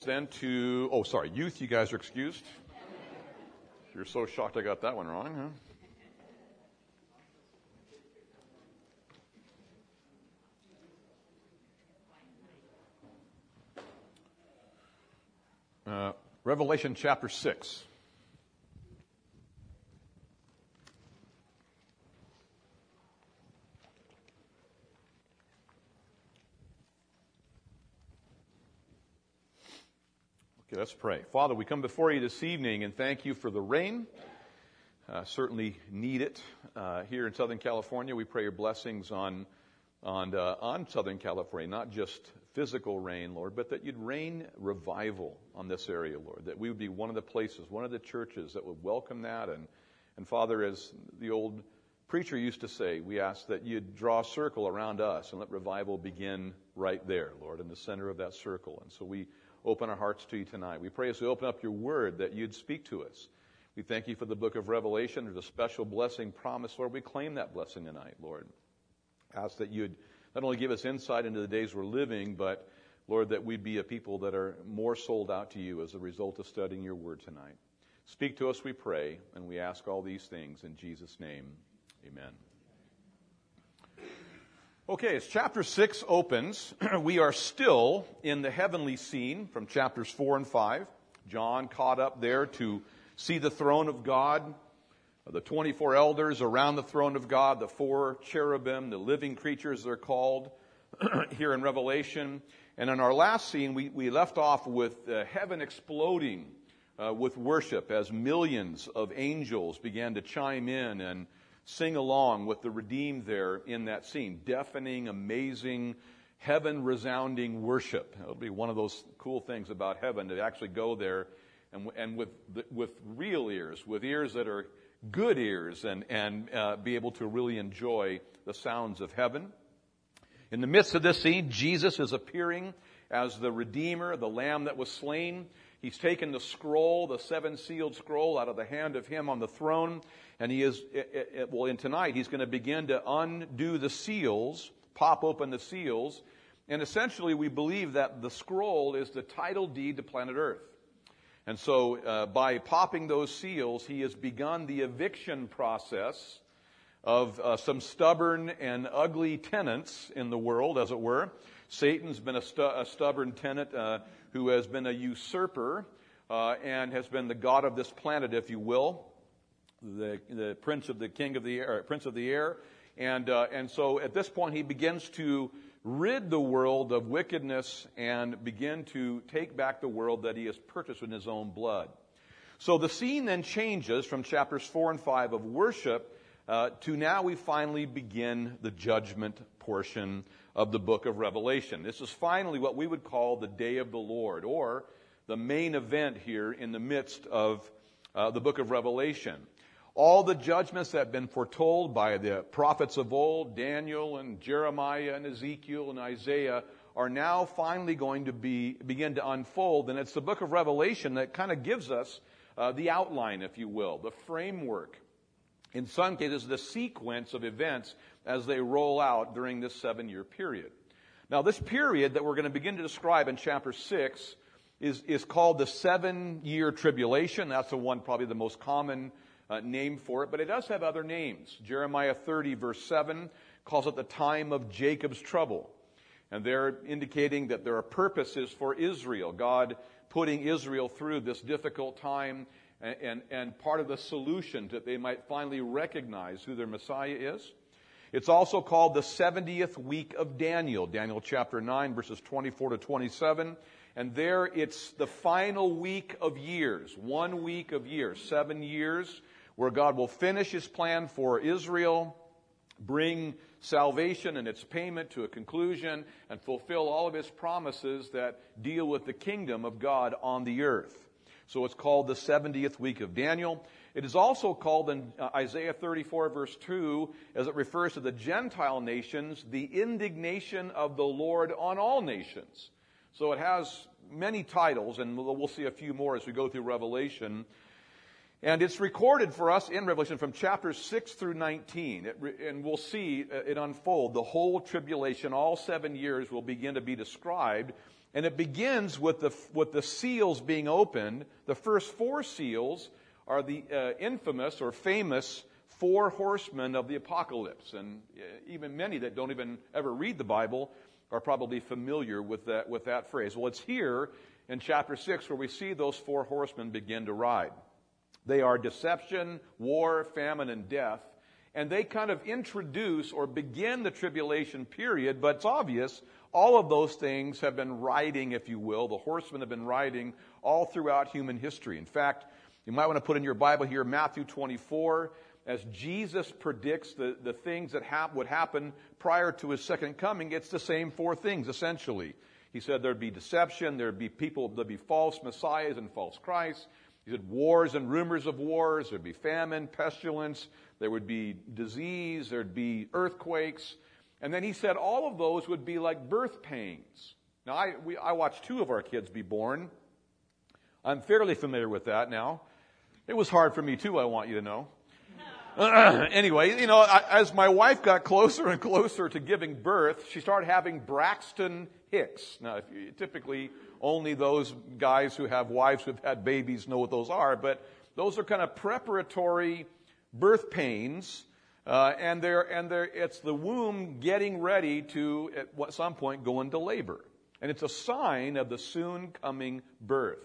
then to, youth, you guys are excused. You're so shocked I got that one wrong, huh? Revelation chapter 6. Okay, let's pray. Father, we come before you this evening and thank you for the rain. Certainly need it here in Southern California. We pray your blessings on Southern California, not just physical rain, Lord, but that you'd rain revival on this area, Lord, that we would be one of the places, one of the churches that would welcome that. And Father, as the old preacher used to say, we ask that you'd draw a circle around us and let revival begin right there, Lord, in the center of that circle. And so we open our hearts to you tonight. We pray as we open up your word that you'd speak to us. We thank you for the book of Revelation. There's a special blessing promised, Lord. We claim that blessing tonight, Lord. Ask that you'd not only give us insight into the days we're living, but, Lord, that we'd be a people that are more sold out to you as a result of studying your word tonight. Speak to us, we pray, and we ask all these things in Jesus' name. Amen. Okay, as chapter 6 opens, we are still in the heavenly scene from chapters 4 and 5. John caught up there to see the throne of God, the 24 elders around the throne of God, the 4 cherubim, the living creatures they're called here in Revelation. And in our last scene, we left off with heaven exploding with worship as millions of angels began to chime in and sing along with the redeemed there in that scene. Deafening, amazing, heaven-resounding worship. It'll be one of those cool things about heaven to actually go there and with real ears, with ears that are good ears, and be able to really enjoy the sounds of heaven. In the midst of this scene, Jesus is appearing as the Redeemer, the Lamb that was slain. He's taken the scroll, the 7-sealed scroll, out of the hand of him on the throne. And tonight he's going to begin to undo the seals, pop open the seals. And essentially we believe that the scroll is the title deed to planet Earth. And so by popping those seals, he has begun the eviction process of some stubborn and ugly tenants in the world, as it were. Satan's been a stubborn tenant who has been a usurper and has been the god of this planet, if you will, the prince of the air. And so at this point he begins to rid the world of wickedness and begin to take back the world that he has purchased in his own blood. So the scene then changes from chapters 4 and 5 of worship to now we finally begin the judgment portion of the book of Revelation. This is finally what we would call the day of the Lord, or the main event here in the midst of the book of Revelation. All the judgments that have been foretold by the prophets of old, Daniel and Jeremiah and Ezekiel and Isaiah, are now finally going to begin to unfold. And it's the book of Revelation that kind of gives us the outline, if you will, the framework. In some cases, the sequence of events as they roll out during this 7-year period. Now, this period that we're going to begin to describe in chapter 6 is called the 7-year tribulation. That's the one, probably the most common name for it, but it does have other names. Jeremiah 30 verse 7 calls it the time of Jacob's trouble. And they're indicating that there are purposes for Israel, God putting Israel through this difficult time, and part of the solution that they might finally recognize who their Messiah is. It's also called the 70th week of Daniel, Daniel chapter 9 verses 24 to 27. And there it's the final week of years, 1 week of years, 7 years, where God will finish his plan for Israel, bring salvation and its payment to a conclusion, and fulfill all of his promises that deal with the kingdom of God on the earth. So it's called the 70th week of Daniel. It is also called in Isaiah 34 verse 2, as it refers to the Gentile nations, the indignation of the Lord on all nations. So it has many titles, and we'll see a few more as we go through Revelation. And it's recorded for us in Revelation from chapters 6 through 19. And we'll see it unfold. The whole tribulation, all 7 years, will begin to be described And it begins with the seals being opened. The first 4 seals are the infamous or famous 4 horsemen of the apocalypse. And even many that don't even ever read the Bible are probably familiar with that phrase. Well, it's here in chapter 6 where we see those 4 horsemen begin to ride. They are deception, war, famine, and death. And they kind of introduce or begin the tribulation period, but it's obvious all of those things have been riding, if you will. The horsemen have been riding all throughout human history. In fact, you might want to put in your Bible here Matthew 24, as Jesus predicts the things that would happen prior to his second coming. It's the same 4 things, essentially. He said there'd be deception, there'd be false messiahs and false Christs. He said wars and rumors of wars, there'd be famine, pestilence, there would be disease, there'd be earthquakes. And then he said all of those would be like birth pains. Now, I watched 2 of our kids be born. I'm fairly familiar with that now. It was hard for me too, I want you to know. Anyway, as my wife got closer and closer to giving birth, she started having Braxton Hicks. Now, typically only those guys who have wives who've had babies know what those are, but those are kind of preparatory birth pains, and it's the womb getting ready to at some point go into labor, and it's a sign of the soon coming birth.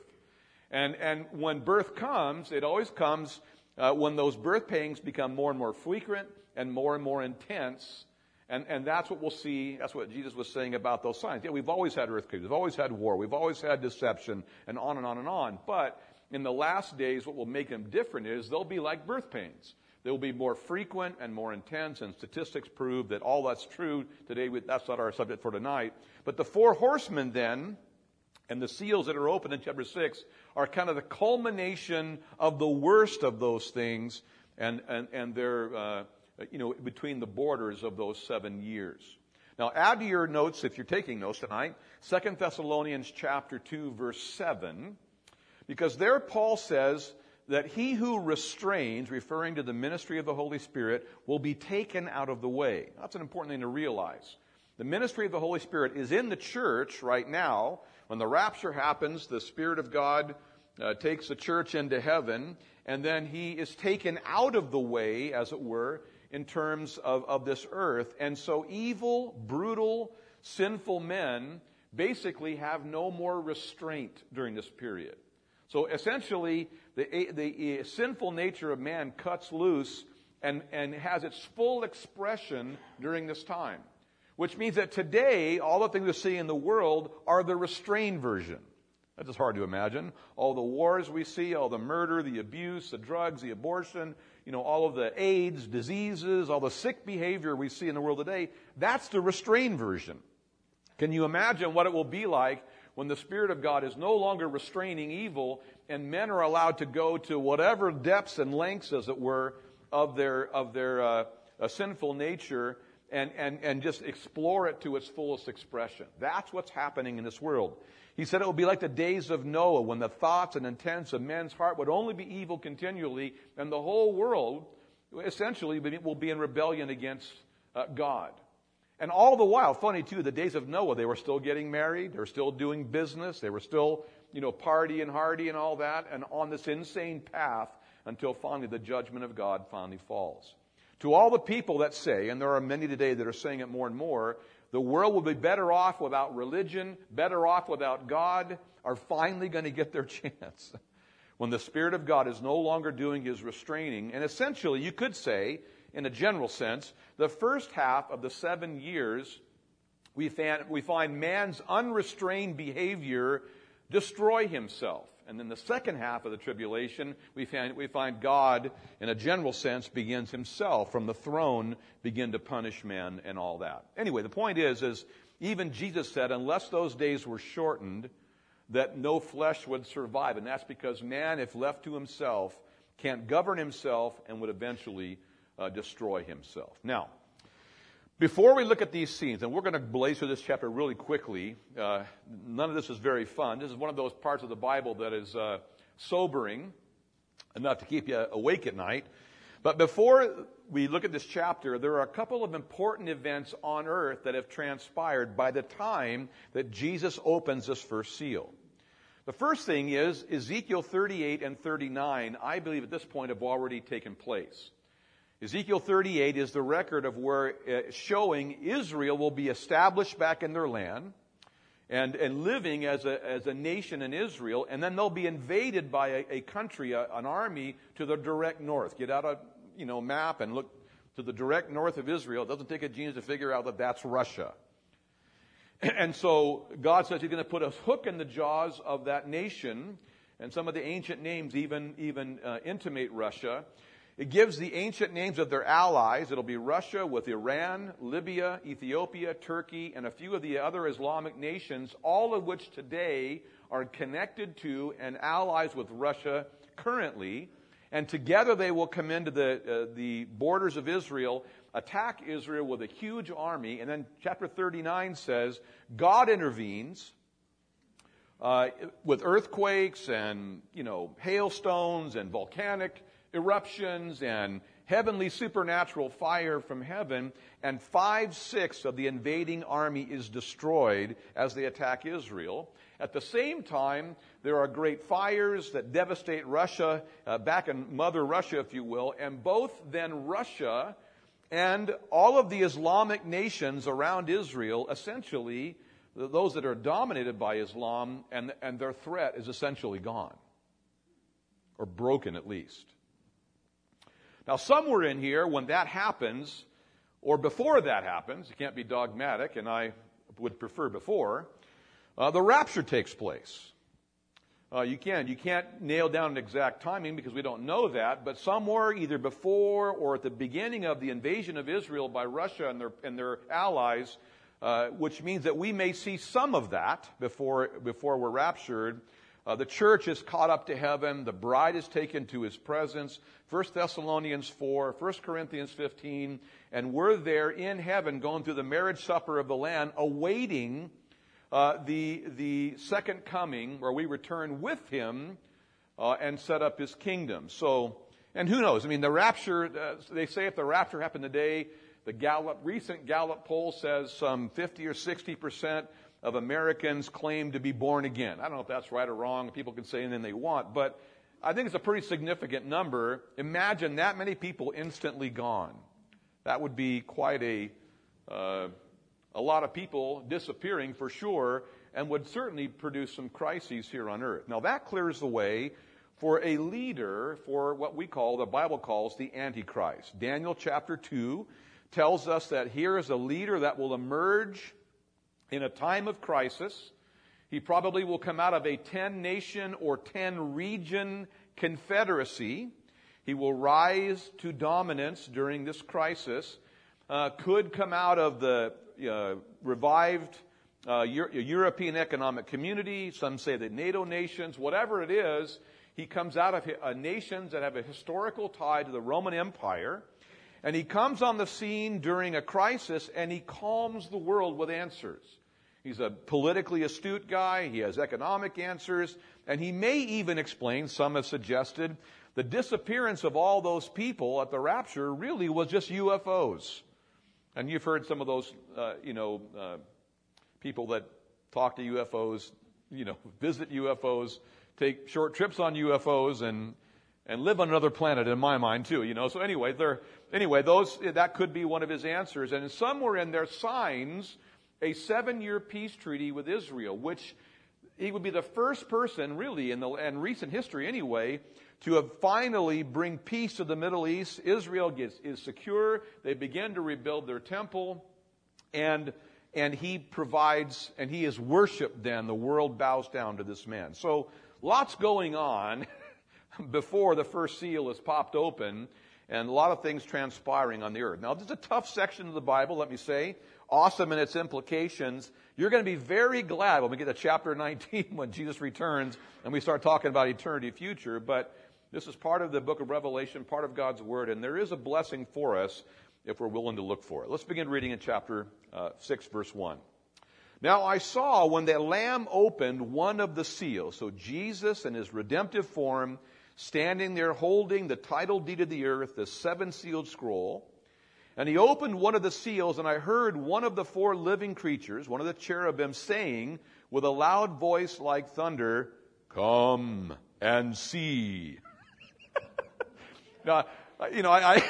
And when birth comes, it always comes when those birth pains become more and more frequent and more intense. And that's what we'll see. That's what Jesus was saying about those signs. Yeah, we've always had earthquakes. We've always had war. We've always had deception and on and on and on. But in the last days, what will make them different is they'll be like birth pains. They'll be more frequent and more intense, and statistics prove that all that's true today. That's not our subject for tonight. But the 4 horsemen then, and the seals that are open in chapter 6, are kind of the culmination of the worst of those things, and they're between the borders of those 7 years. Now, add to your notes, if you're taking notes tonight, 2 Thessalonians chapter 2, verse 7, because there Paul says that he who restrains, referring to the ministry of the Holy Spirit, will be taken out of the way. That's an important thing to realize. The ministry of the Holy Spirit is in the church right now. When the rapture happens, the Spirit of God takes the church into heaven, and then he is taken out of the way, as it were, in terms of this earth. And so evil, brutal, sinful men basically have no more restraint during this period. So essentially, the sinful nature of man cuts loose and has its full expression during this time. Which means that today, all the things we see in the world are the restrained version. That's just hard to imagine. All the wars we see, all the murder, the abuse, the drugs, the abortion, all of the AIDS, diseases, all the sick behavior we see in the world today, that's the restrained version. Can you imagine what it will be like when the Spirit of God is no longer restraining evil and men are allowed to go to whatever depths and lengths, as it were, of their sinful nature and just explore it to its fullest expression? That's what's happening in this world. He said it will be like the days of Noah, when the thoughts and intents of men's heart would only be evil continually, and the whole world essentially will be in rebellion against God. And all the while, funny too, the days of Noah, they were still getting married, they were still doing business, they were still, party and hardy and all that, and on this insane path until finally the judgment of God finally falls. To all the people that say, and there are many today that are saying it more and more, the world will be better off without religion, better off without God, are finally going to get their chance. When the Spirit of God is no longer doing his restraining, and essentially you could say, in a general sense, the first half of the 7 years, we find man's unrestrained behavior destroy himself. And then the second half of the tribulation, we find God, in a general sense, begins himself from the throne, begin to punish men and all that. Anyway, the point is even Jesus said, unless those days were shortened, that no flesh would survive. And that's because man, if left to himself, can't govern himself and would eventually destroy himself. Now, before we look at these scenes, and we're going to blaze through this chapter really quickly, none of this is very fun. This is one of those parts of the Bible that is sobering enough to keep you awake at night. But before we look at this chapter, there are a couple of important events on earth that have transpired by the time that Jesus opens this first seal. The first thing is Ezekiel 38 and 39, I believe at this point have already taken place. Ezekiel 38 is the record of where showing Israel will be established back in their land and living as a nation in Israel, and then they'll be invaded by a country, an army to the direct north. Get out a map and look to the direct north of Israel. It doesn't take a genius to figure out that that's Russia. And so God says He's going to put a hook in the jaws of that nation, and some of the ancient names even intimate Russia. It gives the ancient names of their allies. It'll be Russia with Iran, Libya, Ethiopia, Turkey, and a few of the other Islamic nations, all of which today are connected to and allies with Russia currently. And together they will come into the borders of Israel, attack Israel with a huge army. And then chapter 39 says, God intervenes with earthquakes and, hailstones and volcanic eruptions and heavenly supernatural fire from heaven, and 5/6 of the invading army is destroyed as they attack Israel. At the same time, there are great fires that devastate Russia, back in Mother Russia, if you will, and both then Russia and all of the Islamic nations around Israel, essentially, those that are dominated by Islam, and their threat is essentially gone, or broken at least. Now, somewhere in here, when that happens, or before that happens, you can't be dogmatic, and I would prefer before, the rapture takes place. You can't nail down an exact timing because we don't know that, but somewhere either before or at the beginning of the invasion of Israel by Russia and their allies, which means that we may see some of that before we're raptured. The church is caught up to heaven. The bride is taken to His presence. 1 Thessalonians 4, 1 Corinthians 15, and we're there in heaven going through the marriage supper of the Lamb, awaiting the second coming, where we return with Him and set up His kingdom. So, and who knows? I mean, the rapture, they say if the rapture happened today, the recent Gallup poll says some 50 or 60% of Americans claim to be born again. I don't know if that's right or wrong. People can say anything they want, but I think it's a pretty significant number. Imagine that many people instantly gone. That would be quite a lot of people disappearing for sure, and would certainly produce some crises here on earth. Now that clears the way for a leader for what the Bible calls the Antichrist. Daniel chapter 2 tells us that here is a leader that will emerge in a time of crisis. He probably will come out of a 10-nation or 10-region confederacy. He will rise to dominance during this crisis. Could come out of the revived European Economic Community. Some say the NATO nations. Whatever it is, he comes out of nations that have a historical tie to the Roman Empire. And he comes on the scene during a crisis, and he calms the world with answers. He's a politically astute guy. He has economic answers. And he may even explain, some have suggested, the disappearance of all those people at the rapture really was just UFOs. And you've heard some of those, people that talk to UFOs, visit UFOs, take short trips on UFOs, and live on another planet, in my mind, too. So anyway, that could be one of his answers. And somewhere in there signs a 7-year peace treaty with Israel, which he would be the first person, really, in recent history anyway, to have finally bring peace to the Middle East. Israel is secure. They begin to rebuild their temple, and he provides, and he is worshipped then. The world bows down to this man. So lots going on before the first seal is popped open, and a lot of things transpiring on the earth. Now, this is a tough section of the Bible, let me say. Awesome in its implications. You're going to be very glad when we get to chapter 19 when Jesus returns and we start talking about eternity future. But this is part of the book of Revelation, part of God's Word, and there is a blessing for us if we're willing to look for it. Let's begin reading in chapter 6, verse 1. Now I saw when the Lamb opened one of the seals, so Jesus in his redemptive form standing there holding the title deed of the earth, the seven-sealed scroll. And he opened one of the seals, and I heard one of the four living creatures, one of the cherubim, saying with a loud voice like thunder, "Come and see." Now, I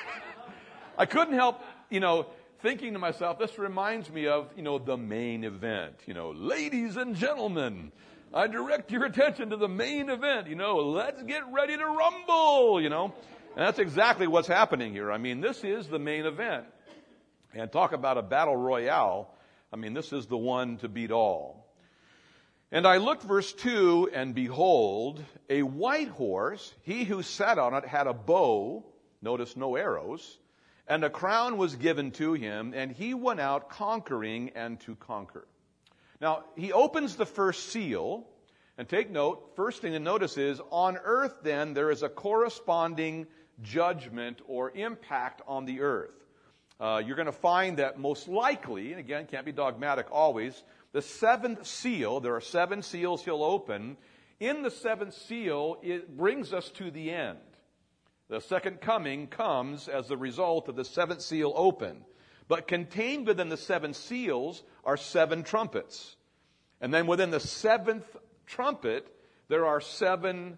couldn't help, thinking to myself, this reminds me of, the main event. Ladies and gentlemen, I direct your attention to the main event. Let's get ready to rumble, And that's exactly what's happening here. I mean, this is the main event. And talk about a battle royale. I mean, this is the one to beat all. And I looked, verse 2, and behold, a white horse. He who sat on it had a bow. Notice no arrows. And a crown was given to him, and he went out conquering and to conquer. Now, he opens the first seal, and take note, first thing to notice is, on earth then, there is a corresponding judgment or impact on the earth. You're going to find that most likely, and again, can't be dogmatic always, the seventh seal, there are seven seals he'll open. In the seventh seal, it brings us to the end. The second coming comes as the result of the seventh seal open. But contained within the seven seals are seven trumpets. And then within the seventh trumpet, there are seven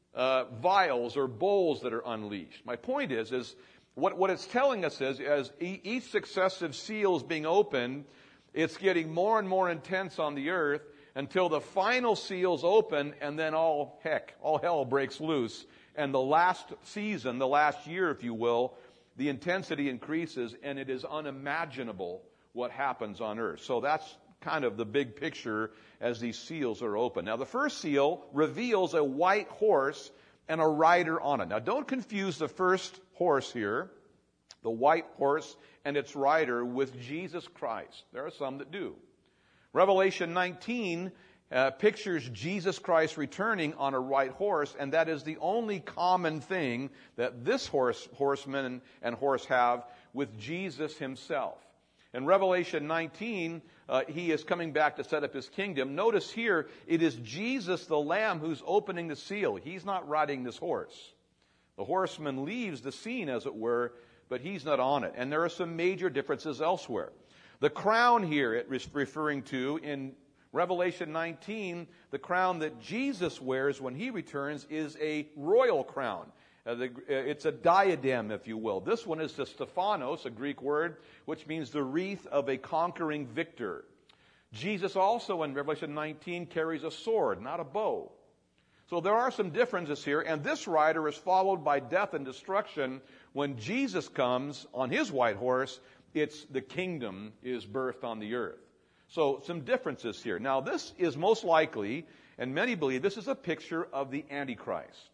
vials or bowls that are unleashed. My point is what it's telling us is, as each successive seal is being opened, it's getting more and more intense on the earth until the final seal's open, and then all hell breaks loose. And the last season, the last year, if you will, the intensity increases, and it is unimaginable what happens on earth. So that's kind of the big picture as these seals are open. Now, the first seal reveals a white horse and a rider on it. Now, don't confuse the first horse here, the white horse and its rider, with Jesus Christ. There are some that do. Revelation 19 pictures Jesus Christ returning on a white horse, and that is the only common thing that this horseman and horse have with Jesus himself. In Revelation 19, he is coming back to set up his kingdom. Notice here, it is Jesus the Lamb who's opening the seal. He's not riding this horse. The horseman leaves the scene, as it were, but he's not on it. And there are some major differences elsewhere. The crown here it is referring to in Revelation 19, the crown that Jesus wears when he returns is a royal crown. It's a diadem, if you will. This one is the Stephanos, a Greek word, which means the wreath of a conquering victor. Jesus also in Revelation 19 carries a sword, not a bow. So there are some differences here, and this rider is followed by death and destruction. When Jesus comes on his white horse, it's the kingdom is birthed on the earth. So some differences here. Now this is most likely, and many believe, this is a picture of the Antichrist.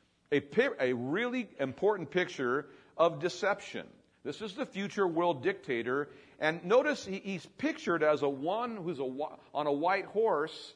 A really important picture of deception. This is the future world dictator. And notice he's pictured as one who's on a white horse.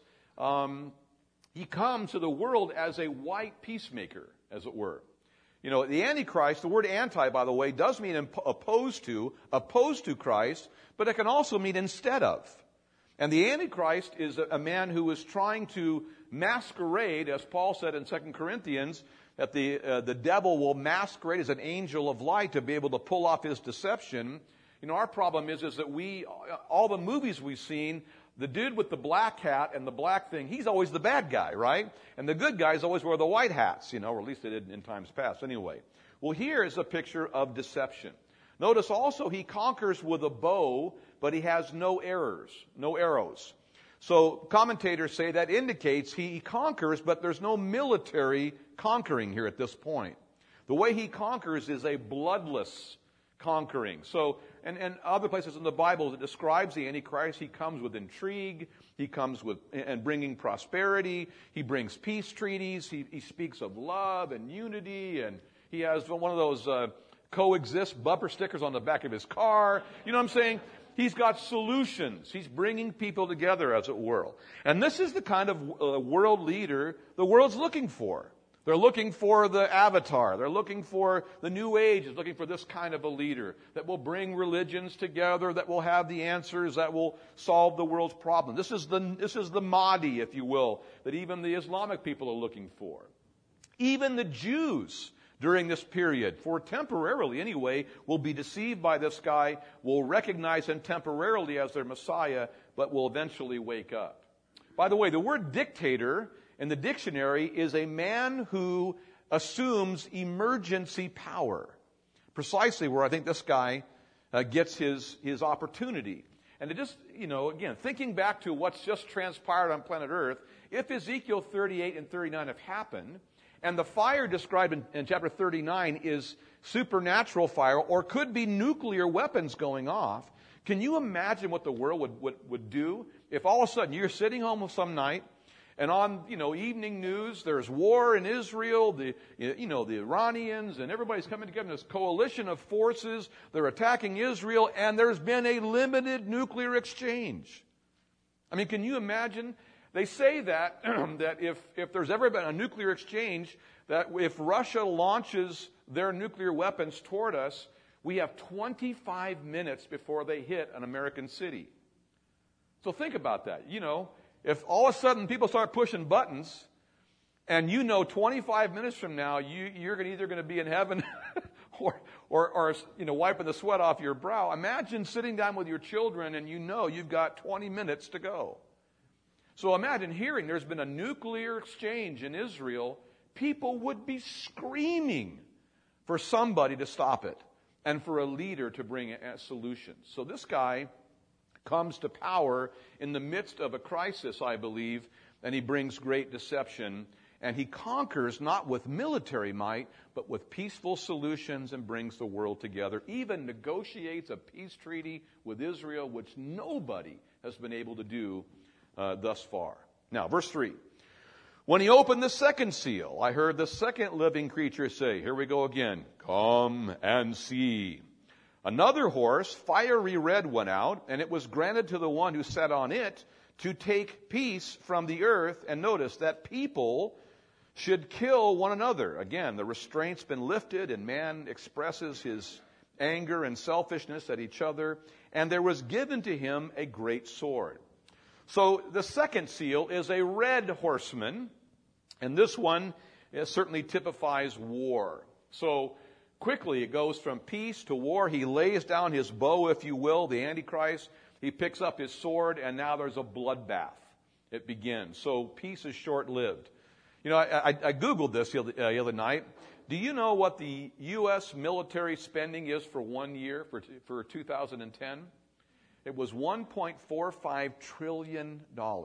He comes to the world as a white peacemaker, as it were. The Antichrist, the word anti, by the way, does mean opposed to Christ, but it can also mean instead of. And the Antichrist is a man who is trying to masquerade, as Paul said in 2 Corinthians, that the devil will masquerade as an angel of light to be able to pull off his deception. Our problem is that all the movies we've seen, the dude with the black hat and the black thing, he's always the bad guy, right? And the good guys always wear the white hats, or at least they did in times past anyway. Well, here is a picture of deception. Notice also he conquers with a bow, but he has no arrows. So commentators say that indicates he conquers, but there's no military conquering here at this point. The way he conquers is a bloodless conquering. So, and other places in the Bible that describes the Antichrist, he comes with intrigue, he comes with and bringing prosperity, he brings peace treaties, he speaks of love and unity, and he has one of those coexist bumper stickers on the back of his car. You know what I'm saying? He's got solutions. He's bringing people together, as it were. And this is the kind of world leader the world's looking for. They're looking for the avatar. They're looking for the new age. Is looking for this kind of a leader that will bring religions together, that will have the answers, that will solve the world's problem. This is the Mahdi, if you will, that even the Islamic people are looking for. Even the Jews during this period, for temporarily anyway, will be deceived by this guy, will recognize him temporarily as their Messiah, but will eventually wake up. By the way, the word dictator in the dictionary is a man who assumes emergency power. Precisely where I think this guy gets his opportunity. And it just, again, thinking back to what's just transpired on planet Earth, if Ezekiel 38 and 39 have happened, and the fire described in chapter 39 is supernatural fire, or could be nuclear weapons going off, can you imagine what the world would do if all of a sudden you're sitting home some night, and on, evening news, there's war in Israel, the Iranians, and everybody's coming together in this coalition of forces. They're attacking Israel, and there's been a limited nuclear exchange. I mean, can you imagine? They say that, that if there's ever been a nuclear exchange, that if Russia launches their nuclear weapons toward us, we have 25 minutes before they hit an American city. So think about that. If all of a sudden people start pushing buttons, and 25 minutes from now you're either going to be in heaven or wiping the sweat off your brow. Imagine sitting down with your children and you've got 20 minutes to go. So imagine hearing there's been a nuclear exchange in Israel. People would be screaming for somebody to stop it and for a leader to bring a solution. So this guy comes to power in the midst of a crisis, I believe, and he brings great deception. And he conquers not with military might, but with peaceful solutions, and brings the world together. Even negotiates a peace treaty with Israel, which nobody has been able to do thus far. Now, verse 3. When he opened the second seal, I heard the second living creature say, here we go again, come and see. Another horse, fiery red, went out, and it was granted to the one who sat on it to take peace from the earth. And notice that people should kill one another. Again, the restraint's been lifted, and man expresses his anger and selfishness at each other. And there was given to him a great sword. So the second seal is a red horseman, and this one certainly typifies war. So quickly it goes from peace to war. He lays down his bow, if you will, the Antichrist. He picks up his sword, and now there's a bloodbath. It begins. So peace is short-lived. I Googled this the other night. Do you know what the U.S. military spending is for 1 year, for 2010? It was $1.45 trillion. You know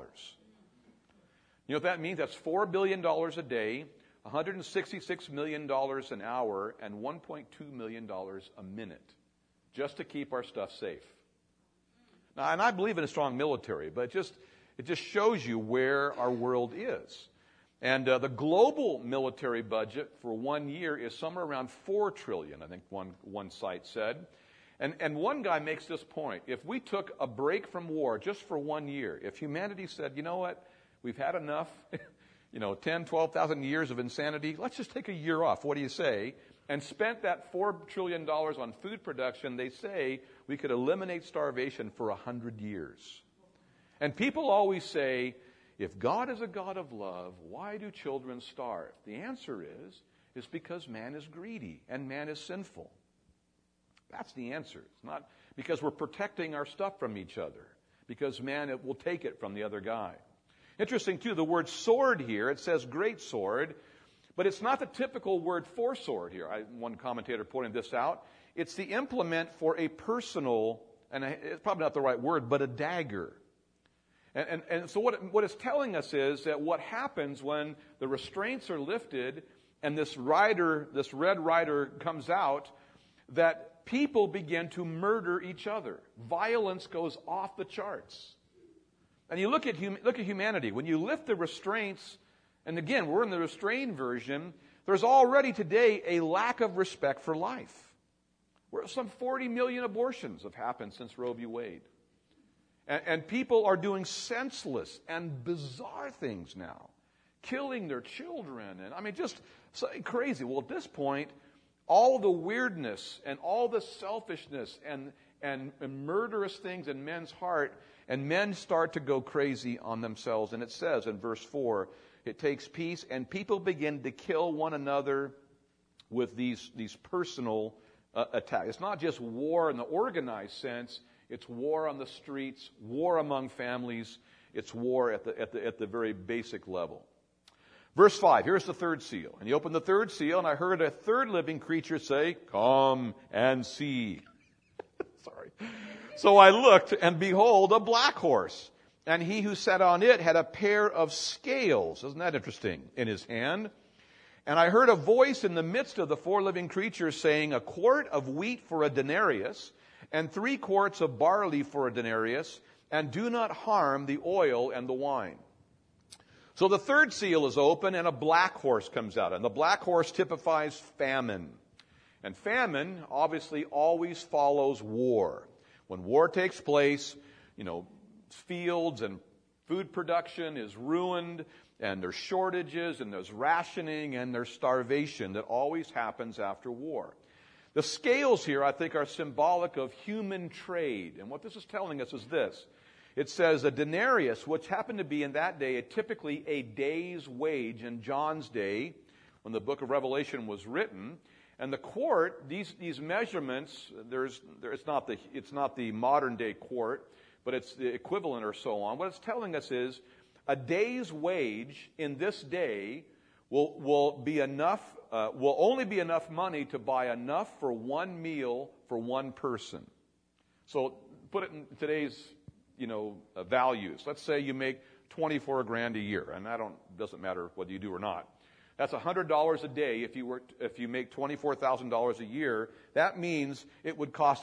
what that means? That's $4 billion a day, $166 million an hour, and $1.2 million a minute, just to keep our stuff safe. Now, and I believe in a strong military, but it just shows you where our world is. And the global military budget for 1 year is somewhere around $4 trillion, I think one site said. And one guy makes this point. If we took a break from war just for 1 year, if humanity said, you know what, we've had enough, 10, 12,000 years of insanity, let's just take a year off, what do you say? And spent that $4 trillion on food production, they say we could eliminate starvation for 100 years. And people always say, if God is a God of love, why do children starve? The answer is because man is greedy and man is sinful. That's the answer. It's not because we're protecting our stuff from each other, because man will take it from the other guy. Interesting, too, the word sword here, it says great sword, but it's not the typical word for sword here. One commentator pointed this out. It's the implement for a personal, and it's probably not the right word, but a dagger. And so what it's telling us is that what happens when the restraints are lifted and this red rider comes out, that people begin to murder each other. Violence goes off the charts. And you look at humanity. When you lift the restraints, and again, we're in the restrained version, there's already today a lack of respect for life. Some 40 million abortions have happened since Roe v. Wade. And people are doing senseless and bizarre things now, killing their children, and just crazy. Well, at this point, all the weirdness and all the selfishness and murderous things in men's heart, and men start to go crazy on themselves. And it says in verse 4, it takes peace, and people begin to kill one another with these personal attacks. It's not just war in the organized sense. It's war on the streets, war among families. It's war at the very basic level. Verse 5, here's the third seal. And he opened the third seal, and I heard a third living creature say, "Come and see." Sorry. So I looked, and behold, a black horse. And he who sat on it had a pair of scales. Isn't that interesting? In his hand. And I heard a voice in the midst of the four living creatures saying, "A quart of wheat for a denarius, and 3 quarts of barley for a denarius, and do not harm the oil and the wine." So the third seal is open, and a black horse comes out. And the black horse typifies famine. And famine obviously always follows war. When war takes place, fields and food production is ruined, and there's shortages, and there's rationing, and there's starvation that always happens after war. The scales here, I think, are symbolic of human trade. And what this is telling us is this. It says a denarius, which happened to be in that day typically a day's wage in John's day, when the book of Revelation was written. And the quart, these measurements, it's not the modern day quart, but it's the equivalent or so on. What it's telling us is a day's wage in this day will be enough, will only be enough money to buy enough for one meal for one person. So put it in today's values. Let's say you make $24,000 a year, and doesn't matter whether you do or not. That's $100 a day if you make $24,000 a year. That means it would cost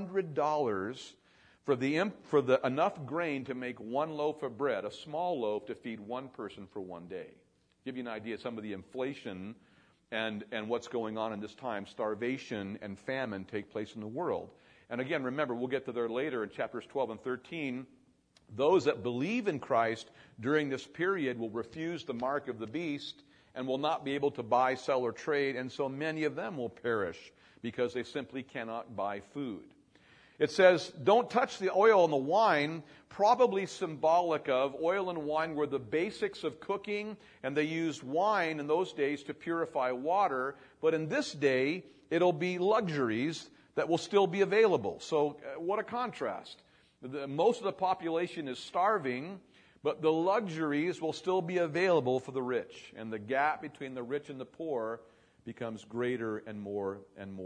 $100 for the enough grain to make one loaf of bread, a small loaf, to feed one person for one day. Give you an idea of some of the inflation and what's going on in this time. Starvation and famine take place in the world. And again, remember, we'll get to there later in chapters 12 and 13. Those that believe in Christ during this period will refuse the mark of the beast and will not be able to buy, sell, or trade. And so many of them will perish because they simply cannot buy food. It says, don't touch the oil and the wine, probably symbolic of oil and wine were the basics of cooking, and they used wine in those days to purify water. But in this day, it'll be luxuries that will still be available. So what a contrast. Most of the population is starving, but the luxuries will still be available for the rich. And the gap between the rich and the poor becomes greater and more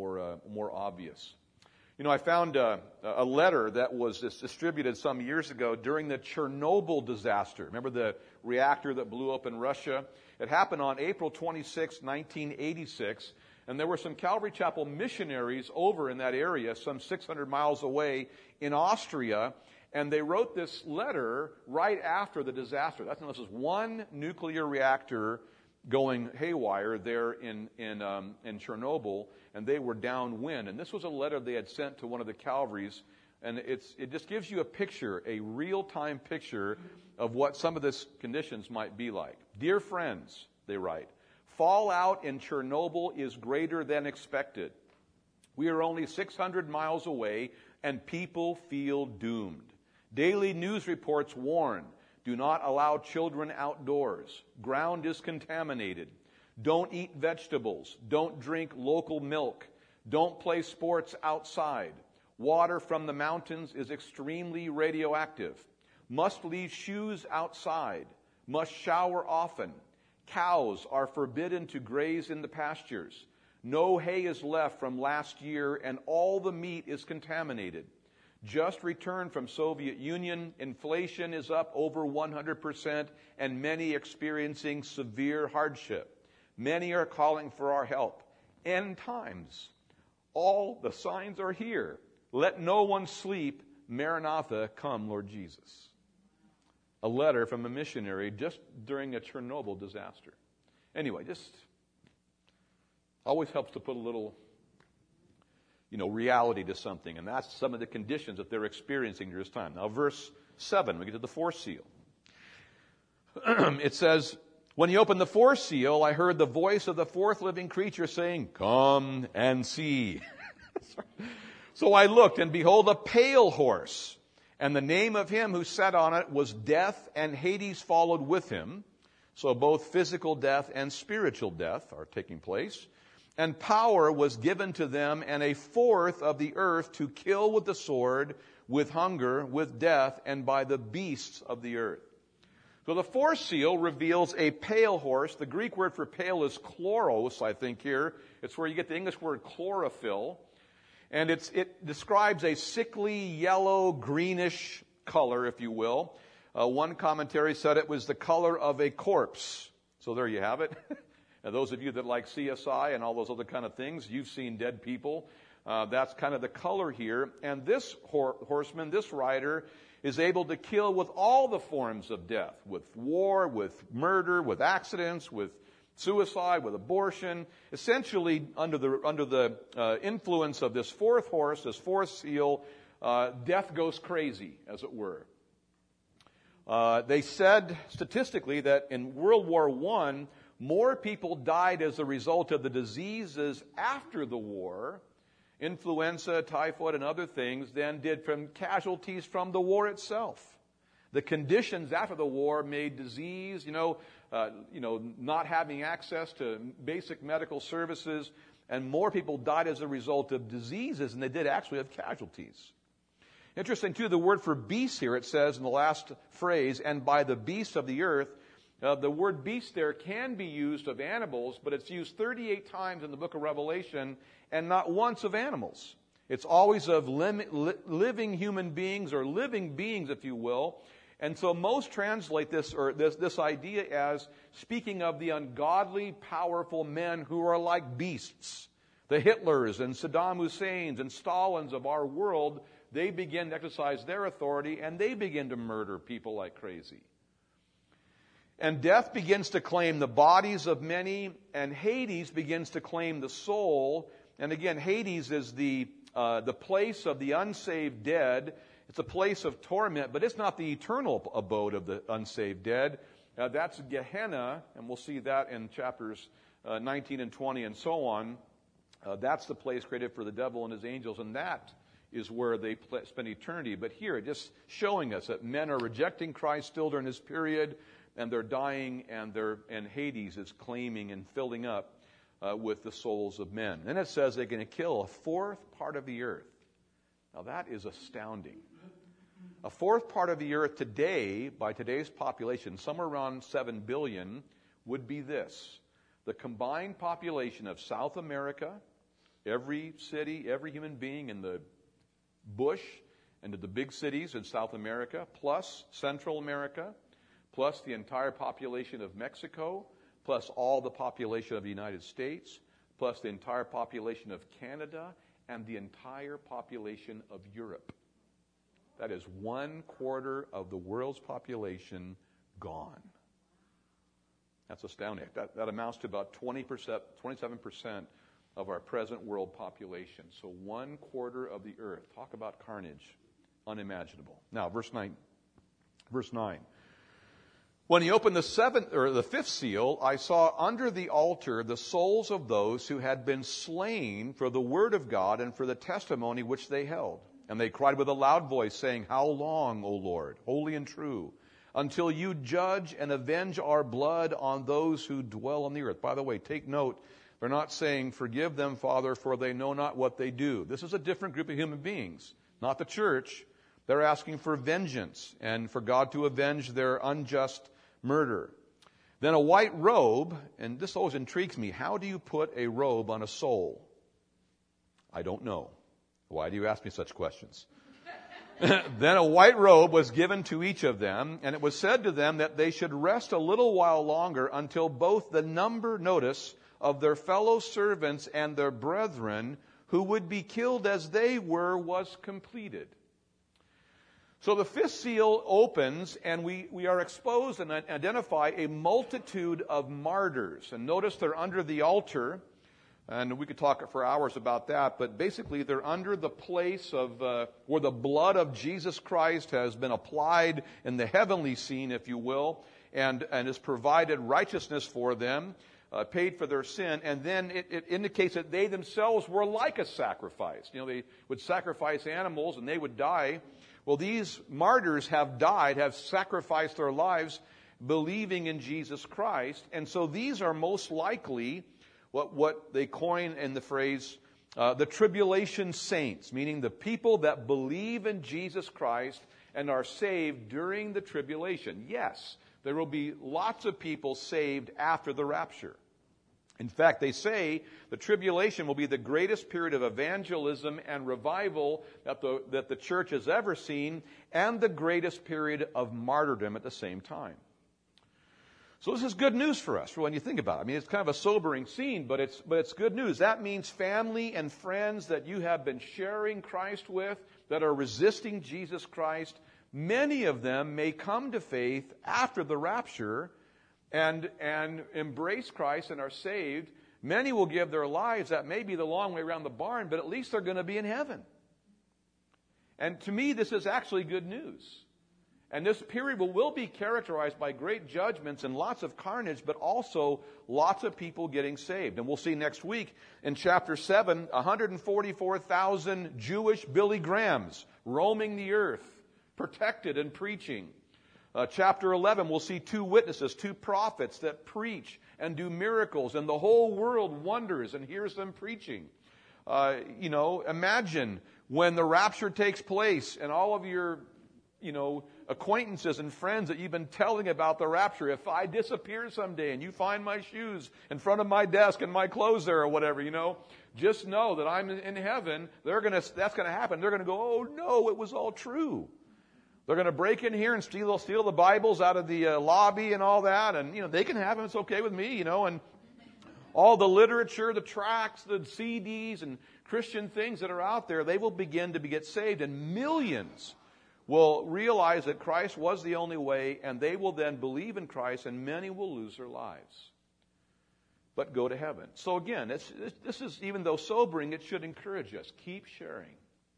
obvious. I found a letter that was distributed some years ago during the Chernobyl disaster. Remember the reactor that blew up in Russia? It happened on April 26, 1986. And there were some Calvary Chapel missionaries over in that area, some 600 miles away in Austria, and they wrote this letter right after the disaster. This is one nuclear reactor going haywire there in Chernobyl, and they were downwind. And this was a letter they had sent to one of the Calvaries, and it just gives you a picture, a real-time picture of what some of these conditions might be like. Dear friends, they write, fallout in Chernobyl is greater than expected. We are only 600 miles away, and people feel doomed. Daily news reports warn, do not allow children outdoors. Ground is contaminated. Don't eat vegetables. Don't drink local milk. Don't play sports outside. Water from the mountains is extremely radioactive. Must leave shoes outside. Must shower often. Cows are forbidden to graze in the pastures. No hay is left from last year, and all the meat is contaminated. Just returned from Soviet Union, inflation is up over 100%, and many experiencing severe hardship. Many are calling for our help. End times. All the signs are here. Let no one sleep. Maranatha, come, Lord Jesus. A letter from a missionary just during a Chernobyl disaster. Anyway, just always helps to put a little, reality to something. And that's some of the conditions that they're experiencing during this time. Now, verse 7, we get to the fourth seal. It says, when he opened the fourth seal, I heard the voice of the fourth living creature saying, come and see. So I looked, and behold, a pale horse. And the name of him who sat on it was Death, and Hades followed with him. So both physical death and spiritual death are taking place. And power was given to them, and a fourth of the earth to kill with the sword, with hunger, with death, and by the beasts of the earth. So the fourth seal reveals a pale horse. The Greek word for pale is chloros, I think here. It's where you get the English word chlorophyll. And it describes a sickly, yellow, greenish color, if you will. One commentary said it was the color of a corpse. So there you have it. And those of you that like CSI and all those other kind of things, you've seen dead people. That's kind of the color here. And this horseman, this rider, is able to kill with all the forms of death, with war, with murder, with accidents, with suicide, with abortion. Essentially, under the influence of this fourth horse, this fourth seal, death goes crazy, as it were. They said statistically that in World War I, more people died as a result of the diseases after the war, influenza, typhoid, and other things, than did from casualties from the war itself. The conditions after the war made disease, not having access to basic medical services, and more people died as a result of diseases than they did actually of casualties. Interesting, too, the word for beast here, it says in the last phrase, and by the beasts of the earth. The word beast there can be used of animals, but it's used 38 times in the book of Revelation, and not once of animals. It's always of living human beings, or living beings, if you will. And so most translate this idea as speaking of the ungodly, powerful men who are like beasts. The Hitlers and Saddam Husseins and Stalins of our world, they begin to exercise their authority, and they begin to murder people like crazy. And death begins to claim the bodies of many, and Hades begins to claim the soul. And again, Hades is the place of the unsaved dead. It's a place of torment, but it's not the eternal abode of the unsaved dead. That's Gehenna, and we'll see that in chapters 19 and 20 and so on. That's the place created for the devil and his angels, and that is where they spend eternity. But here, just showing us that men are rejecting Christ still during this period, and they're dying, and Hades is claiming and filling up with the souls of men. Then it says they're going to kill a fourth part of the earth. Now that is astounding. A fourth part of the earth today, by today's population, somewhere around 7 billion, would be this. The combined population of South America, every city, every human being in the bush and the big cities in South America, plus Central America, plus the entire population of Mexico, plus all the population of the United States, plus the entire population of Canada, and the entire population of Europe. That is 1/4 of the world's population gone. That's astounding. That amounts to about 27% of our present world population. So 1/4 of the earth. Talk about carnage. Unimaginable. Now, verse 9. When he opened the fifth seal, I saw under the altar the souls of those who had been slain for the word of God and for the testimony which they held. And they cried with a loud voice, saying, How long, O Lord, holy and true, until you judge and avenge our blood on those who dwell on the earth? By the way, take note, they're not saying, Forgive them, Father, for they know not what they do. This is a different group of human beings, not the church. They're asking for vengeance and for God to avenge their unjust murder. Then a white robe, and this always intrigues me. How do you put a robe on a soul? I don't know. Why do you ask me such questions? Then a white robe was given to each of them, and it was said to them that they should rest a little while longer until both the number, notice, of their fellow servants and their brethren who would be killed as they were was completed. So the fifth seal opens, and we are exposed and identify a multitude of martyrs. And notice they're under the altar, and we could talk for hours about that, but basically they're under the place of where the blood of Jesus Christ has been applied in the heavenly scene, if you will, and has provided righteousness for them, paid for their sin, and then it indicates that they themselves were like a sacrifice. They would sacrifice animals, and they would die. Well, these martyrs have died, have sacrificed their lives, believing in Jesus Christ. And so these are most likely what they coin in the phrase, the tribulation saints, meaning the people that believe in Jesus Christ and are saved during the tribulation. Yes, there will be lots of people saved after the rapture. In fact, they say the tribulation will be the greatest period of evangelism and revival that the church has ever seen, and the greatest period of martyrdom at the same time. So this is good news for us when you think about it. I mean, it's kind of a sobering scene, but it's good news. That means family and friends that you have been sharing Christ with, that are resisting Jesus Christ, many of them may come to faith after the rapture and embrace Christ and are saved. Many will give their lives. That may be the long way around the barn, but at least they're going to be in heaven. And to me, this is actually good news. And this period will be characterized by great judgments and lots of carnage, but also lots of people getting saved. And we'll see next week in chapter 7, 144,000 Jewish Billy Grahams roaming the earth, protected and preaching. Chapter 11, we'll see 2 witnesses, 2 prophets that preach and do miracles, and the whole world wonders and hears them preaching. Imagine when the rapture takes place and all of your, acquaintances and friends that you've been telling about the rapture. If I disappear someday and you find my shoes in front of my desk and my clothes there or whatever, just know that I'm in heaven. That's going to happen. They're going to go, oh no, it was all true. They're going to break in here and steal the Bibles out of the lobby and all that. And, they can have them. It's okay with me, and all the literature, the tracts, the CDs and Christian things that are out there, they will begin to get saved, and millions will realize that Christ was the only way, and they will then believe in Christ, and many will lose their lives, but go to heaven. So again, this is, even though sobering, it should encourage us. Keep sharing.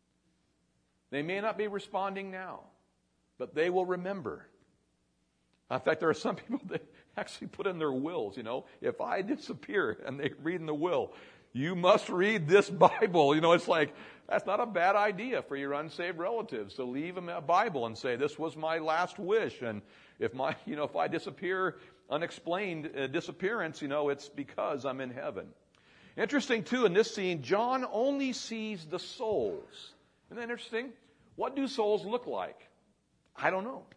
They may not be responding now, but they will remember. In fact, there are some people that actually put in their wills, if I disappear, and they read in the will, you must read this Bible. It's like, that's not a bad idea for your unsaved relatives to leave them a Bible and say, this was my last wish. And if I disappear, unexplained disappearance, it's because I'm in heaven. Interesting too, in this scene, John only sees the souls. Isn't that interesting? What do souls look like? I don't know.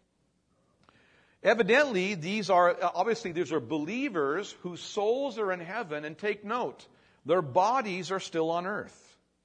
Evidently, these are believers whose souls are in heaven, and take note, their bodies are still on earth.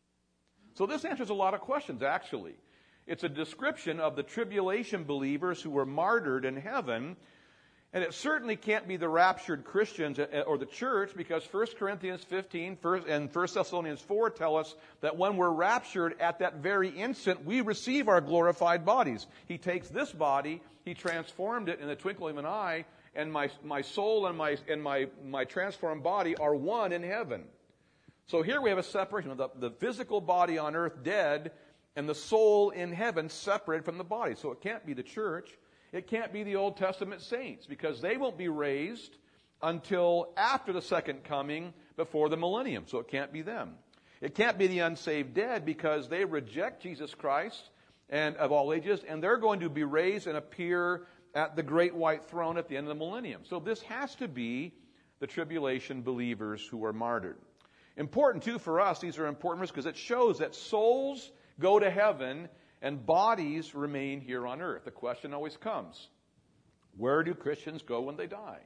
So this answers a lot of questions, actually. It's a description of the tribulation believers who were martyred in heaven, and it certainly can't be the raptured Christians or the church, because 1 Corinthians 15 and 1 Thessalonians 4 tell us that when we're raptured, at that very instant, we receive our glorified bodies. He takes this body, He transformed it in the twinkling of an eye, and my soul and my transformed body are one in heaven. So here we have a separation of the physical body on earth dead, and the soul in heaven separated from the body. So it can't be the church. It can't be the Old Testament saints, because they won't be raised until after the second coming, before the millennium. So it can't be them. It can't be the unsaved dead, because they reject Jesus Christ and of all ages, and they're going to be raised and appear at the great white throne at the end of the millennium. So this has to be the tribulation believers who are martyred. Important too for us, these are important because it shows that souls go to heaven and bodies remain here on earth. The question always comes, where do Christians go when they die?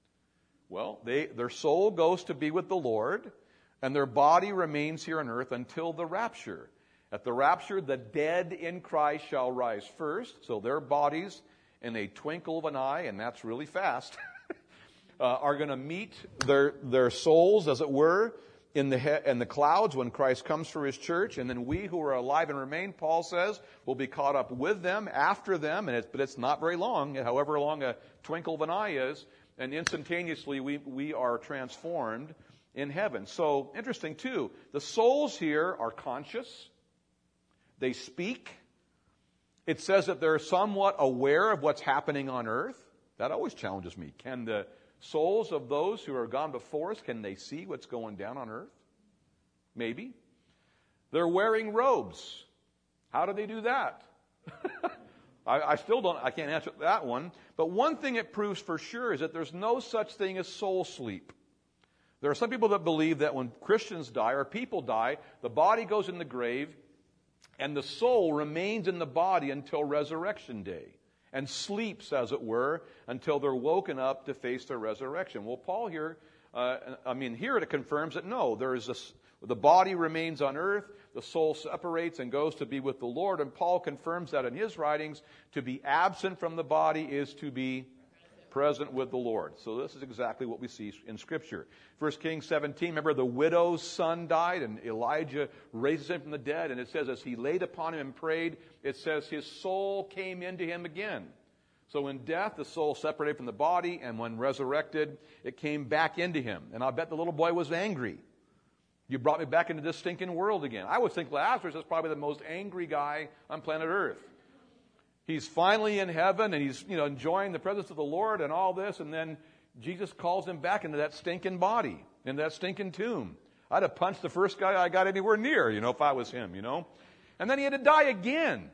Well, their soul goes to be with the Lord, and their body remains here on earth until the rapture. At the rapture, the dead in Christ shall rise first, so their bodies, in a twinkle of an eye, and that's really fast, are going to meet their souls, as it were, in the clouds when Christ comes for His church, and then we who are alive and remain, Paul says, will be caught up with them, after them, but it's not very long, however long a twinkle of an eye is, and instantaneously we are transformed in heaven. So, interesting too, the souls here are conscious, they speak, it says that they're somewhat aware of what's happening on earth. That always challenges me. Can the souls of those who are gone before us, can they see what's going down on earth? Maybe. They're wearing robes. How do they do that? I still don't, I can't answer that one. But one thing it proves for sure is that there's no such thing as soul sleep. There are some people that believe that when Christians die or people die, the body goes in the grave and the soul remains in the body until resurrection day and sleeps, as it were, until they're woken up to face their resurrection. Well, Paul here, here it confirms that no, the body remains on earth, the soul separates and goes to be with the Lord, and Paul confirms that in his writings. To be absent from the body is to be present with the Lord. So this is exactly what we see in Scripture. 1 Kings 17, remember the widow's son died, and Elijah raises him from the dead, and it says as he laid upon him and prayed, it says his soul came into him again. So in death, the soul separated from the body, and when resurrected, it came back into him. And I bet the little boy was angry. You brought me back into this stinking world again. I would think Lazarus is probably the most angry guy on planet Earth. He's finally in heaven, and he's enjoying the presence of the Lord and all this, and then Jesus calls him back into that stinking body, into that stinking tomb. I'd have punched the first guy I got anywhere near, if I was him, And then he had to die again.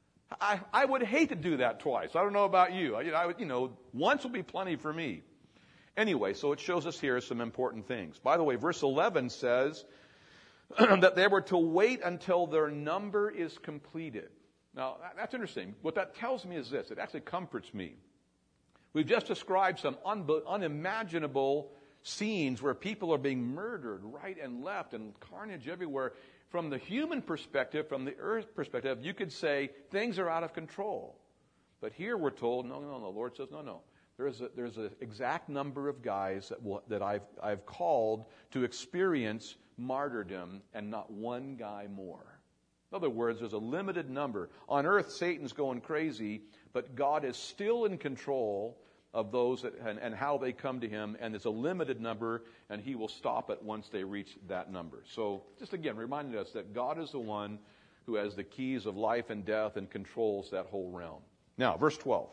I would hate to do that twice. I don't know about you. Once will be plenty for me. Anyway, so it shows us here some important things. By the way, verse 11 says that they were to wait until their number is completed. Now, that's interesting. What that tells me is this. It actually comforts me. We've just described some unimaginable scenes where people are being murdered right and left and carnage everywhere. From the human perspective, from the earth perspective, you could say things are out of control. But here we're told, no, the Lord says, no. There's an exact number of guys that I've called to experience martyrdom, and not one guy more. In other words, there's a limited number. On earth, Satan's going crazy, but God is still in control of those and how they come to him, and it's a limited number, and he will stop it once they reach that number. So just again, reminding us that God is the one who has the keys of life and death and controls that whole realm. Now, verse 12.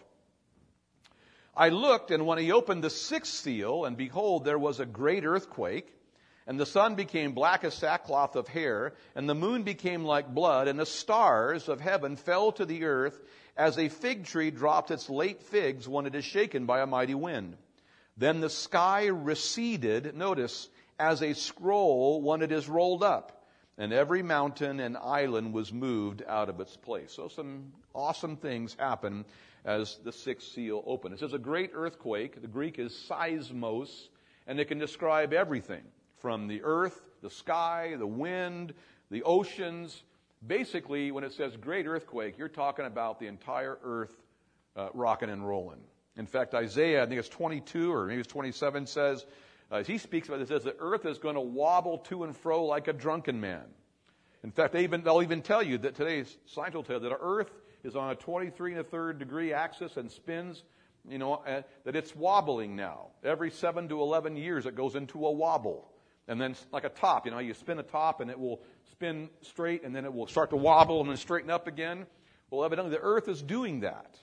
I looked, and when he opened the sixth seal, and behold, there was a great earthquake, and the sun became black as sackcloth of hair, and the moon became like blood, and the stars of heaven fell to the earth, as a fig tree drops its late figs when it is shaken by a mighty wind. Then the sky receded, notice, as a scroll when it is rolled up, and every mountain and island was moved out of its place. So some awesome things happen as the sixth seal opened. It says a great earthquake. The Greek is seismos, and it can describe everything from the earth, the sky, the wind, the oceans. Basically, when it says great earthquake, you're talking about the entire earth rocking and rolling. In fact, Isaiah, I think it's 22 or maybe it's 27, says, as he speaks about it, says the earth is going to wobble to and fro like a drunken man. In fact, they'll even tell you that today's science will tell you that our earth is on a 23 1/3 degree axis and spins, that it's wobbling now. Every 7 to 11 years it goes into a wobble. And then like a top, you spin a top and it will spin straight and then it will start to wobble and then straighten up again. Well, evidently the earth is doing that.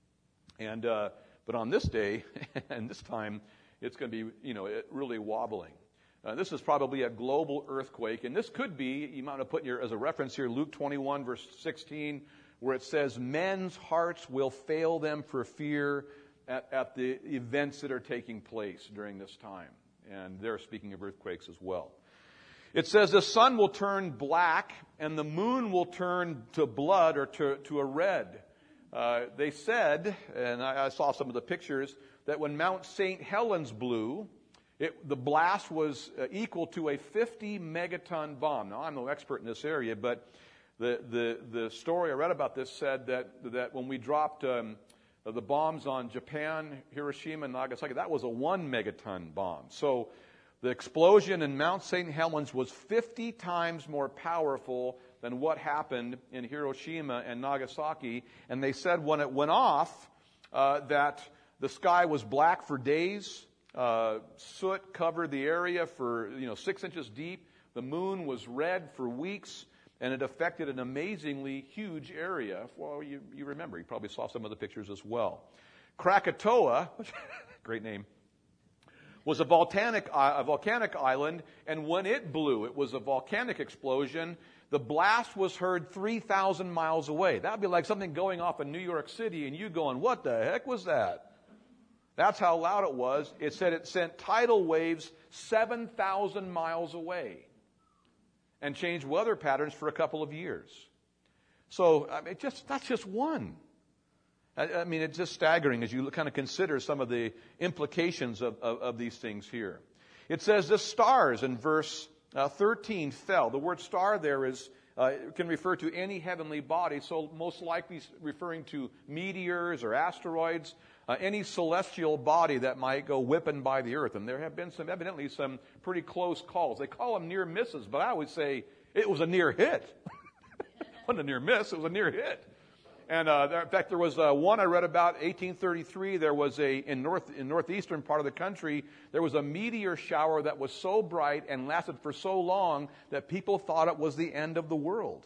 And but on this day and this time, it's going to be, really wobbling. This is probably a global earthquake, and this could be, you might want to put as a reference here, Luke 21, verse 16, where it says, men's hearts will fail them for fear at the events that are taking place during this time. And they're speaking of earthquakes as well. It says the sun will turn black, and the moon will turn to blood or to a red. They said, and I saw some of the pictures, that when Mount St. Helens blew, the blast was equal to a 50 megaton bomb. Now, I'm no expert in this area, but the story I read about this said that when we dropped the bombs on Japan, Hiroshima, and Nagasaki, that was a 1 megaton bomb. So the explosion in Mount St. Helens was 50 times more powerful than what happened in Hiroshima and Nagasaki. And they said when it went off, that the sky was black for days. Soot covered the area for 6 inches deep. The moon was red for weeks, and it affected an amazingly huge area. Well, you remember, you probably saw some of the pictures as well. Krakatoa, great name, was a volcanic island, and when it blew, it was a volcanic explosion. The blast was heard 3,000 miles away. That would be like something going off in New York City and you going, what the heck was that? That's how loud it was. It said it sent tidal waves 7,000 miles away and changed weather patterns for a couple of years. So that's just one. I mean, it's just staggering as you kind of consider some of the implications of these things here. It says the stars in verse 13 fell. The word star there can refer to any heavenly body, so most likely referring to meteors or asteroids, any celestial body that might go whipping by the earth. And there have been evidently some pretty close calls. They call them near misses, but I would say it was a near hit. It wasn't a near miss, it was a near hit. And in fact, there was one I read about, 1833. There was in northeastern part of the country, there was a meteor shower that was so bright and lasted for so long that people thought it was the end of the world.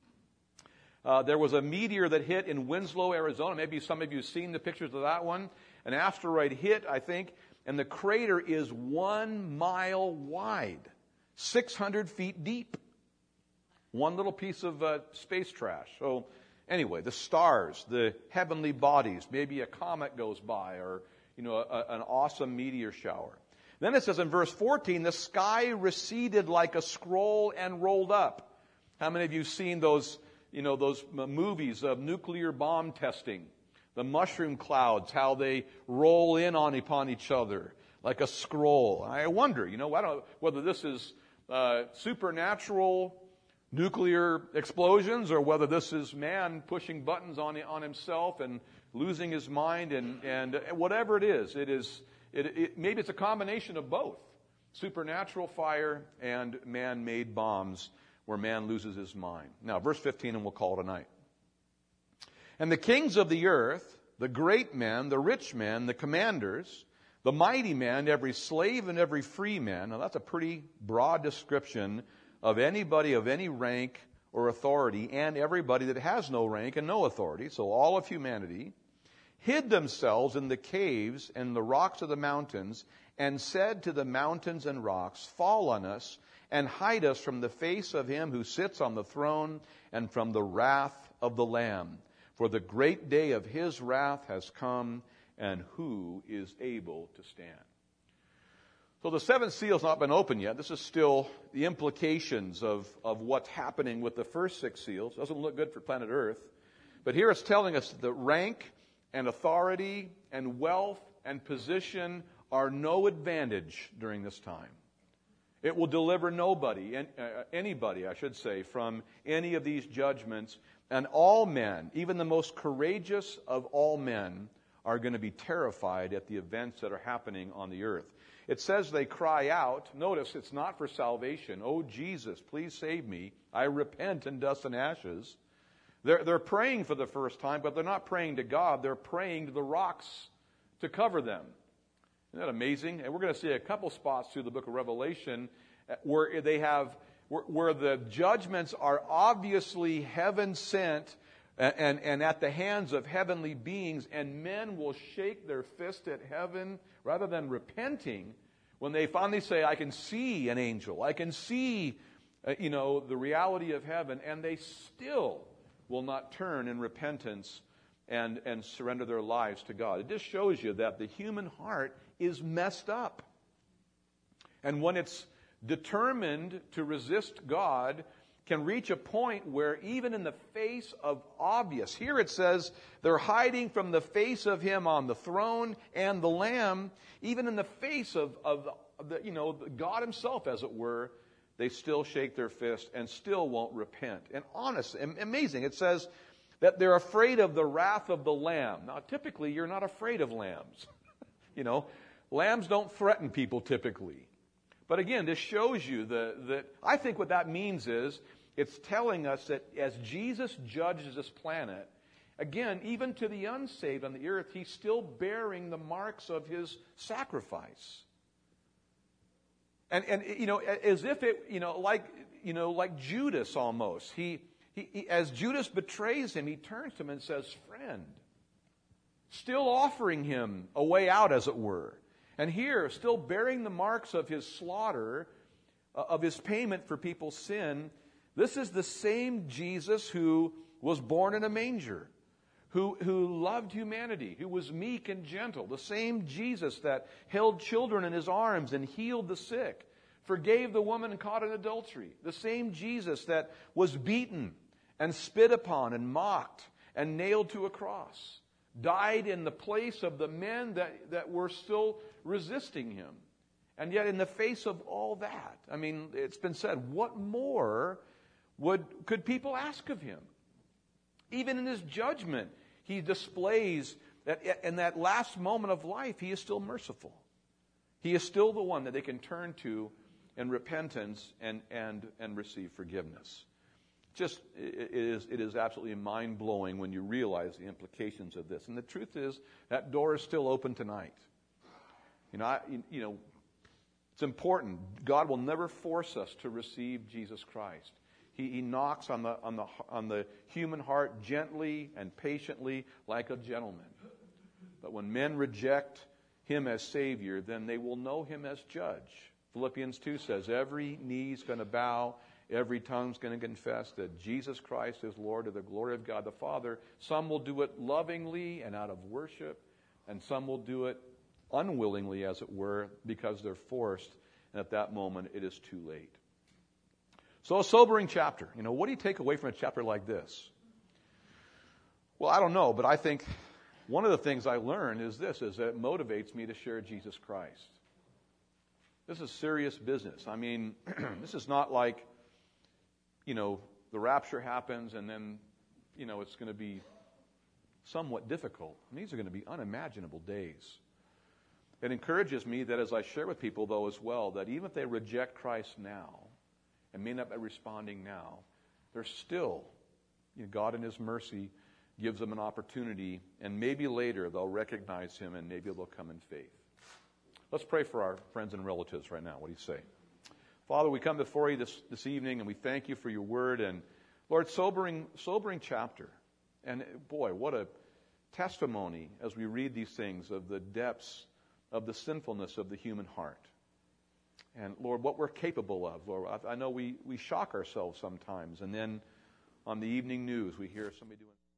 There was a meteor that hit in Winslow, Arizona. Maybe some of you have seen the pictures of that one. An asteroid hit, I think, and the crater is 1 mile wide, 600 feet deep. One little piece of space trash. So anyway, the stars, the heavenly bodies, maybe a comet goes by or, an awesome meteor shower. Then it says in verse 14, the sky receded like a scroll and rolled up. How many of you have seen those movies of nuclear bomb testing? The mushroom clouds, how they roll in upon each other like a scroll. I wonder, I don't know whether this is supernatural nuclear explosions or whether this is man pushing buttons on himself and losing his mind and whatever it is, maybe it's a combination of both. Supernatural fire and man-made bombs where man loses his mind. Now, verse 15, and we'll call it a night. And the kings of the earth, the great men, the rich men, the commanders, the mighty men, every slave and every free man. Now, that's a pretty broad description of anybody of any rank or authority and everybody that has no rank and no authority, so all of humanity, hid themselves in the caves and the rocks of the mountains and said to the mountains and rocks, fall on us and hide us from the face of him who sits on the throne and from the wrath of the Lamb. For the great day of his wrath has come, and who is able to stand? So the seventh seal's not been opened yet. This is still the implications of what's happening with the first six seals. Doesn't look good for planet Earth. But here it's telling us that rank and authority and wealth and position are no advantage during this time. It will deliver anybody, I should say, from any of these judgments. And all men, even the most courageous of all men, are going to be terrified at the events that are happening on the earth. It says they cry out. Notice it's not for salvation. Oh, Jesus, please save me. I repent in dust and ashes. They're praying for the first time, but they're not praying to God. They're praying to the rocks to cover them. Isn't that amazing? And we're going to see a couple spots through the book of Revelation where where the judgments are obviously heaven sent and at the hands of heavenly beings, and men will shake their fist at heaven rather than repenting when they finally say, I can see an angel, I can see, the reality of heaven, and they still will not turn in repentance and surrender their lives to God. It just shows you that the human heart is messed up. And when it's determined to resist God, can reach a point where even in the face of obvious, here it says they're hiding from the face of him on the throne and the Lamb, even in the face of God himself, as it were, they still shake their fist and still won't repent. And honestly, amazing, it says that they're afraid of the wrath of the Lamb. Now, typically, you're not afraid of lambs. Lambs don't threaten people typically. But again, this shows you that I think what that means is it's telling us that as Jesus judges this planet, again, even to the unsaved on the earth, he's still bearing the marks of his sacrifice. And as if it, like Judas almost. He as Judas betrays him, he turns to him and says, friend, still offering him a way out, as it were. And here, still bearing the marks of his slaughter, of his payment for people's sin, this is the same Jesus who was born in a manger, who loved humanity, who was meek and gentle, the same Jesus that held children in his arms and healed the sick, forgave the woman caught in adultery, the same Jesus that was beaten and spit upon and mocked and nailed to a cross, died in the place of the men that were still resisting him. And yet in the face of all that, I mean, it's been said, what more could people ask of him? Even in his judgment, he displays that in that last moment of life, he is still merciful. He is still the one that they can turn to in repentance and receive forgiveness. It is absolutely mind-blowing when you realize the implications of this. And the truth is, that door is still open tonight. It's important. God will never force us to receive Jesus Christ. He knocks on the human heart gently and patiently like a gentleman. But when men reject him as Savior, then they will know him as judge. Philippians 2 says, every knee's going to bow, every tongue's going to confess that Jesus Christ is Lord, to the glory of God the Father. Some will do it lovingly and out of worship, and some will do it unwillingly, as it were, because they're forced, and at that moment it is too late. So a sobering chapter. What do you take away from a chapter like this? Well, I don't know, but I think one of the things I learned is that it motivates me to share Jesus Christ. This is serious business. I mean, this is not like, the rapture happens and then, it's going to be somewhat difficult. These are going to be unimaginable days. It encourages me that as I share with people, though, as well, that even if they reject Christ now and may not be responding now, they're still, God in his mercy gives them an opportunity, and maybe later they'll recognize him and maybe they'll come in faith. Let's pray for our friends and relatives right now. What do you say? Father, we come before you this evening, and we thank you for your word. And Lord, sobering chapter. And boy, what a testimony as we read these things of the depths of the sinfulness of the human heart. And Lord, what we're capable of. Lord, I know we shock ourselves sometimes, and then on the evening news we hear somebody doing